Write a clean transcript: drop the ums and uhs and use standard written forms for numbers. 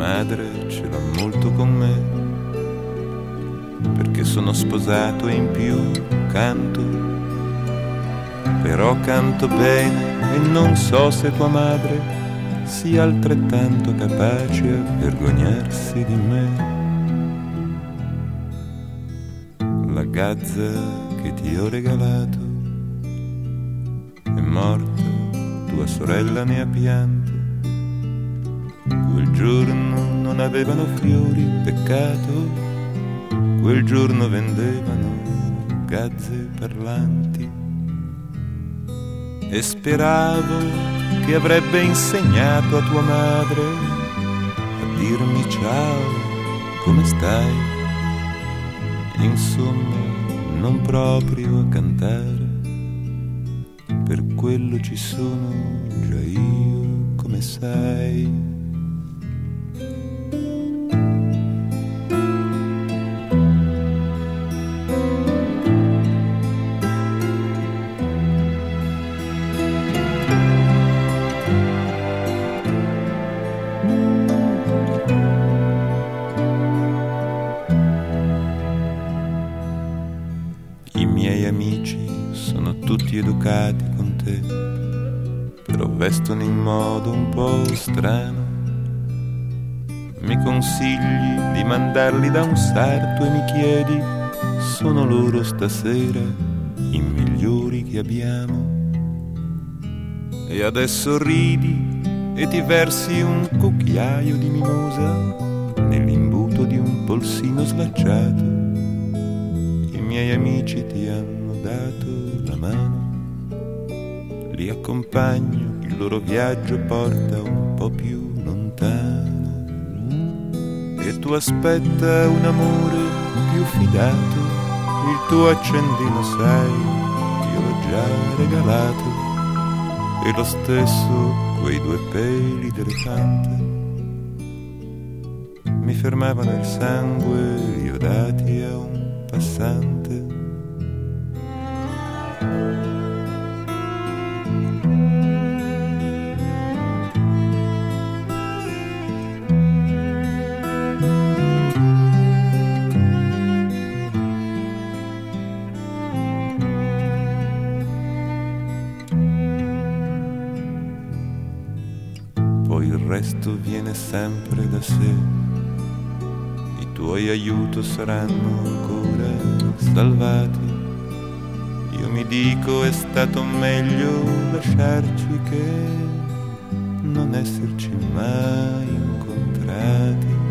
madre ce l'ha molto con me, perché sono sposato e in più canto, però canto bene e non so se tua madre sia altrettanto capace a vergognarsi di me. La gazza che ti ho regalato è morta, tua sorella ne ha piante. Quel giorno non avevano fiori, peccato, quel giorno vendevano gazze parlanti. E speravo che avrebbe insegnato a tua madre a dirmi ciao, come stai? Insomma, non proprio a cantare, per quello ci sono già io, come sai. Educati con te, però vestono in modo un po' strano. Mi consigli di mandarli da un sarto e mi chiedi, sono loro stasera i migliori che abbiamo? E adesso ridi e ti versi un cucchiaio di mimosa nell'imbuto di un polsino slacciato. I miei amici ti hanno dato la mano, li accompagno, il loro viaggio porta un po' più lontano. E tu aspetta un amore più fidato, il tuo accendino sai, io l'ho già regalato. E lo stesso quei 2 peli d'elefante mi fermavano il sangue, li ho dati a un passante. Viene sempre da sé, i tuoi aiuti saranno ancora salvati. Io mi dico è stato meglio lasciarci che non esserci mai incontrati.